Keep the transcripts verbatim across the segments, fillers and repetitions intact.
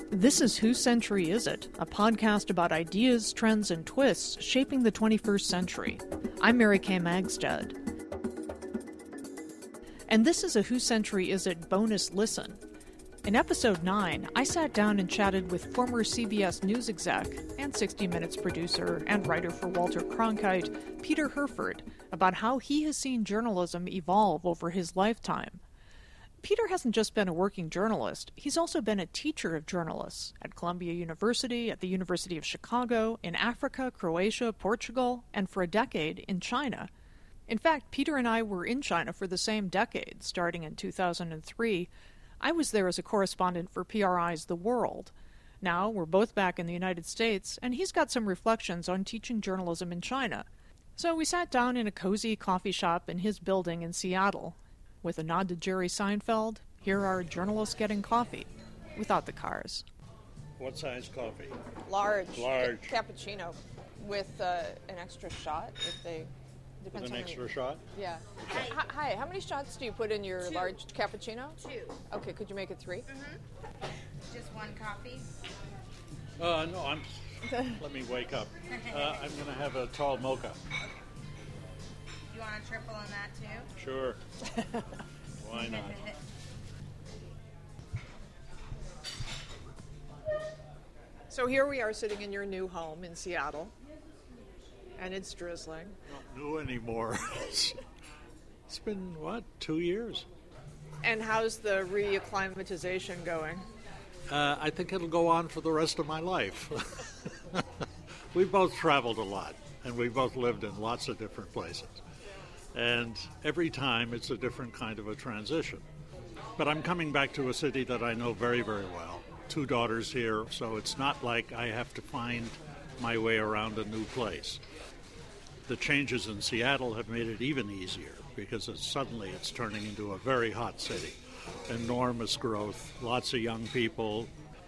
This is Whose Century Is It?, a podcast about ideas, trends, and twists shaping the twenty-first century. I'm Mary Kay Magstad. And this is a Whose Century Is It bonus listen. In episode nine, I sat down and chatted with former C B S News exec and sixty minutes producer and writer for Walter Cronkite, Peter Herford, about how he has seen journalism evolve over his lifetime. Peter hasn't just been a working journalist, he's also been a teacher of journalists at Columbia University, at the University of Chicago, in Africa, Croatia, Portugal, and for a decade in China. In fact, Peter and I were in China for the same decade, starting in two thousand three. I was there as a correspondent for P R I's The World. Now we're both back in the United States, and he's got some reflections on teaching journalism in China. So we sat down in a cozy coffee shop in his building in Seattle. With a nod to Jerry Seinfeld, here are journalists getting coffee, without the cars. What size coffee? Large. Large. Cappuccino with uh, an extra shot if they... With an on extra the, shot? Yeah. Hi. Hi, how many shots do you put in your Two. large cappuccino? Two. Okay, could you make it three? Mm-hmm. Just one coffee? Uh, no, I'm... Let me wake up. Uh, I'm going to have a tall mocha. You want a triple on that too? Sure. Why not? So here we are sitting in your new home in Seattle, and it's drizzling. Not new anymore. It's been, what, two years? And how's the reacclimatization going? Uh, I think it'll go on for the rest of my life. We've both traveled a lot, and we've both lived in lots of different places. And every time it's a different kind of a transition. But I'm coming back to a city that I know very, very well. Two daughters here, so it's not like I have to find my way around a new place. The changes in Seattle have made it even easier because it's, suddenly it's turning into a very hot city. Enormous growth, lots of young people.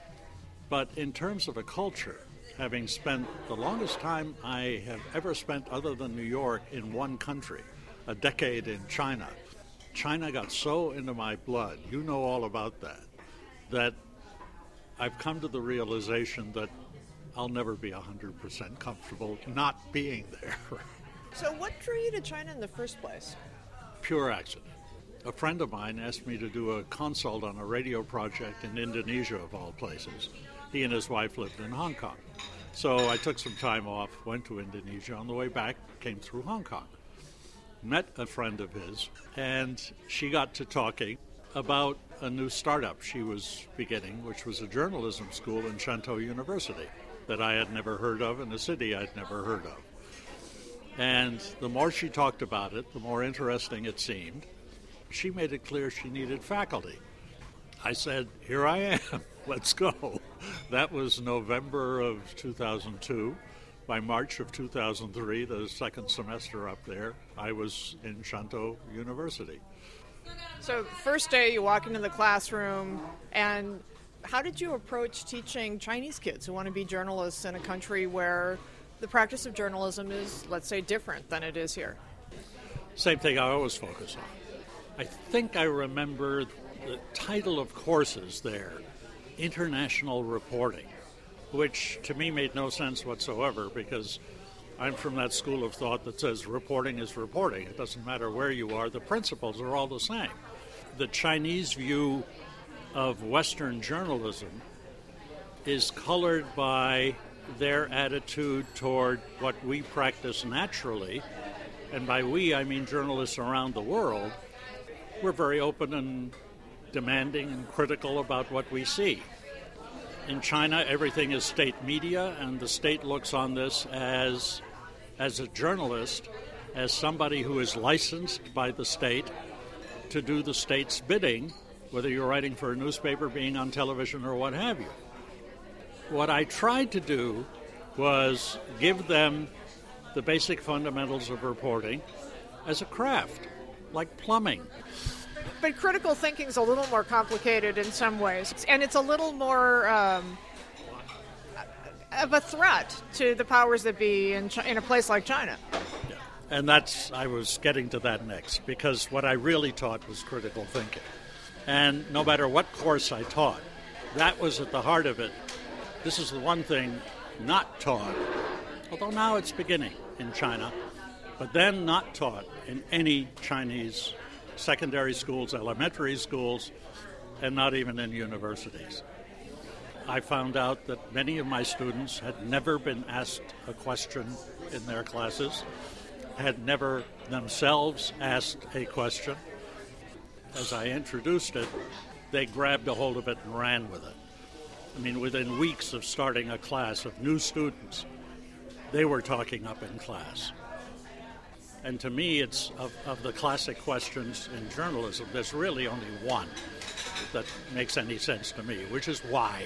But in terms of a culture, having spent the longest time I have ever spent other than New York in one country, a decade in China, China got so into my blood, you know all about that, that I've come to the realization that I'll never be one hundred percent comfortable not being there. So what drew you to China in the first place? Pure accident. A friend of mine asked me to do a consult on a radio project in Indonesia, of all places. He and his wife lived in Hong Kong. So I took some time off, went to Indonesia. On the way back, came through Hong Kong. Met a friend of his, and she got to talking about a new startup she was beginning, which was a journalism school in Shantou University that I had never heard of, in a city I'd never heard of. And the more she talked about it, the more interesting it seemed. She made it clear she needed faculty. I said, here I am, let's go. That was November of two thousand two. By March of two thousand three, the second semester up there, I was in Shantou University. So first day you walk into the classroom, and how did you approach teaching Chinese kids who want to be journalists in a country where the practice of journalism is, let's say, different than it is here? Same thing I always focus on. I think I remember the title of courses there, International Reporting, which to me made no sense whatsoever because I'm from that school of thought that says reporting is reporting. It doesn't matter where you are. The principles are all the same. The Chinese view of Western journalism is colored by their attitude toward what we practice naturally, and by we I mean journalists around the world. We're very open and demanding and critical about what we see. In China, everything is state media, and the state looks on this as, as a journalist, as somebody who is licensed by the state to do the state's bidding, whether you're writing for a newspaper, being on television, or what have you. What I tried to do was give them the basic fundamentals of reporting as a craft, like plumbing. But critical thinking is a little more complicated in some ways, and it's a little more um, of a threat to the powers that be in, Ch- in a place like China. Yeah. And that's, I was getting to that next, because what I really taught was critical thinking. And no matter what course I taught, that was at the heart of it. This is the one thing not taught, although now it's beginning in China, but then not taught in any Chinese secondary schools, elementary schools, and not even in universities. I found out that many of my students had never been asked a question in their classes, had never themselves asked a question. As I introduced it, they grabbed a hold of it and ran with it. I mean, within weeks of starting a class of new students, they were talking up in class. And to me, it's of, of the classic questions in journalism, there's really only one that makes any sense to me, which is why.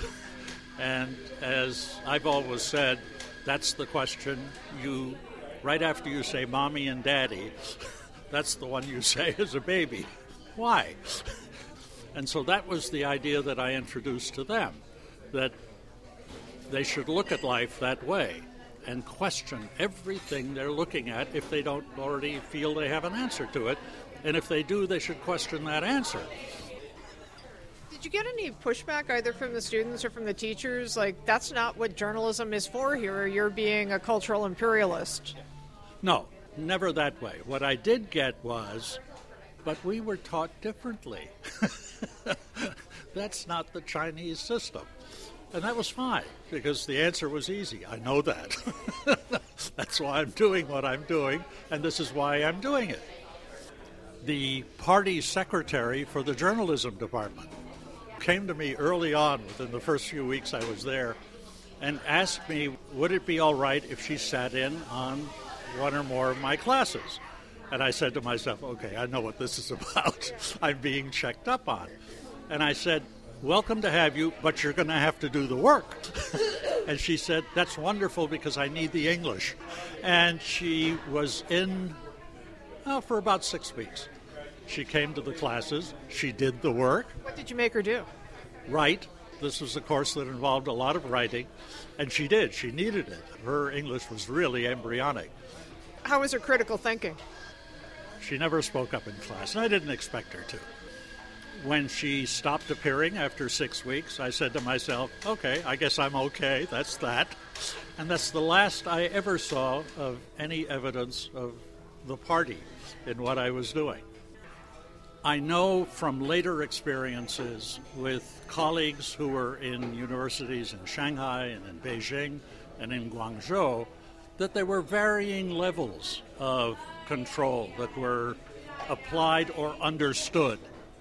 And as I've always said, that's the question you, right after you say mommy and daddy, that's the one you say as a baby. Why? And so that was the idea that I introduced to them, that they should look at life that way and question everything they're looking at if they don't already feel they have an answer to it. And if they do, they should question that answer. Did you get any pushback either from the students or from the teachers? Like, that's not what journalism is for here. You're being a cultural imperialist. No, never that way. What I did get was, but we were taught differently. That's not the Chinese system. And that was fine, because the answer was easy. I know that. That's why I'm doing what I'm doing, and this is why I'm doing it. The party secretary for the journalism department came to me early on, within the first few weeks I was there, and asked me, would it be all right if she sat in on one or more of my classes? And I said to myself, okay, I know what this is about. I'm being checked up on. And I said, welcome to have you, but you're going to have to do the work. And she said, that's wonderful because I need the English. And she was in well, for about six weeks. She came to the classes. She did the work. What did you make her do? Write. This was a course that involved a lot of writing. And she did. She needed it. Her English was really embryonic. How was her critical thinking? She never spoke up in class, and I didn't expect her to. When she stopped appearing after six weeks, I said to myself, okay, I guess I'm okay, that's that. And that's the last I ever saw of any evidence of the party in what I was doing. I know from later experiences with colleagues who were in universities in Shanghai and in Beijing and in Guangzhou that there were varying levels of control that were applied or understood.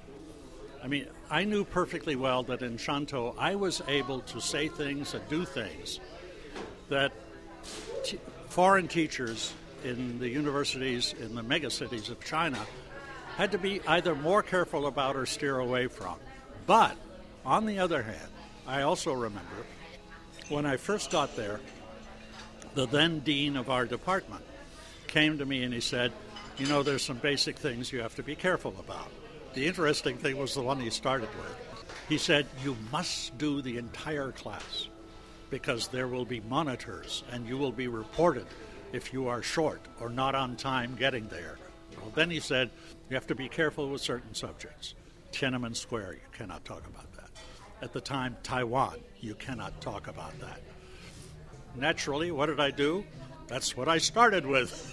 I mean, I knew perfectly well that in Shantou I was able to say things and do things that t- foreign teachers in the universities in the megacities of China had to be either more careful about or steer away from. But, on the other hand, I also remember when I first got there, the then dean of our department came to me and he said, you know, there's some basic things you have to be careful about. The interesting thing was the one he started with. He said, you must do the entire class because there will be monitors and you will be reported if you are short or not on time getting there. Well, then he said, you have to be careful with certain subjects. Tiananmen Square, you cannot talk about that. At the time, Taiwan, you cannot talk about that. Naturally, what did I do? That's what I started with.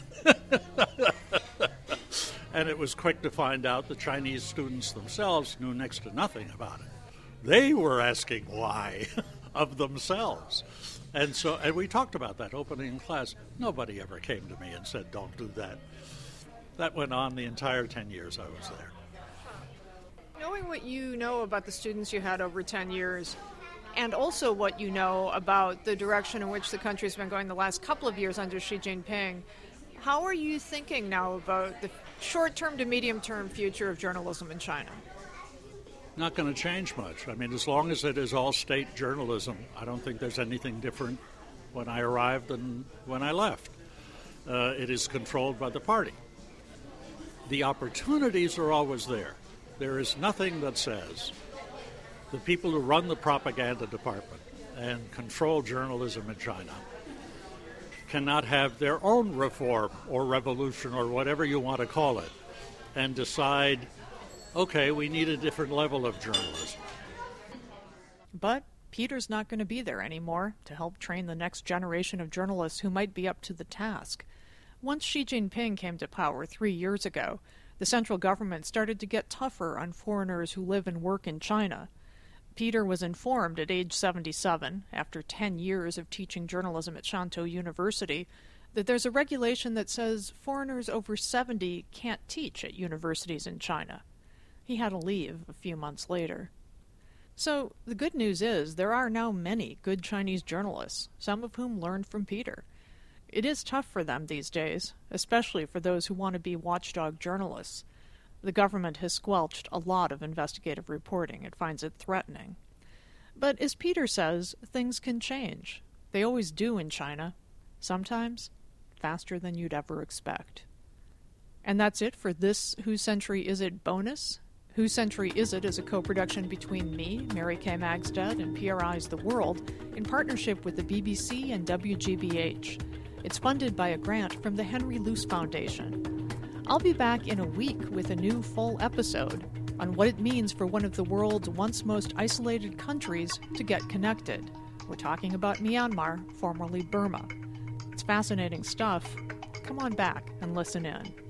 And it was quick to find out the Chinese students themselves knew next to nothing about it. They were asking why of themselves. And so, and we talked about that opening class. Nobody ever came to me and said, don't do that. That went on the entire ten years I was there. Knowing what you know about the students you had over ten years, and also what you know about the direction in which the country's been going the last couple of years under Xi Jinping, how are you thinking now about the short-term to medium-term future of journalism in China? Not going to change much. I mean, as long as it is all state journalism, I don't think there's anything different when I arrived than when I left. Uh, it is controlled by the party. The opportunities are always there. There is nothing that says the people who run the propaganda department and control journalism in China cannot have their own reform or revolution or whatever you want to call it and decide, okay, we need a different level of journalism. But Peter's not going to be there anymore to help train the next generation of journalists who might be up to the task. Once Xi Jinping came to power three years ago, the central government started to get tougher on foreigners who live and work in China. Peter was informed at age seventy-seven, after ten years of teaching journalism at Shantou University, that there's a regulation that says foreigners over seventy can't teach at universities in China. He had to leave a few months later. So, the good news is there are now many good Chinese journalists, some of whom learned from Peter. It is tough for them these days, especially for those who want to be watchdog journalists. The government has squelched a lot of investigative reporting. It finds it threatening. But as Peter says, things can change. They always do in China. Sometimes faster than you'd ever expect. And that's it for this Whose Century Is It bonus. Whose Century Is It is a co-production between me, Mary Kay Magstad, and P R I's The World in partnership with the B B C and W G B H. It's funded by a grant from the Henry Luce Foundation. I'll be back in a week with a new full episode on what it means for one of the world's once most isolated countries to get connected. We're talking about Myanmar, formerly Burma. It's fascinating stuff. Come on back and listen in.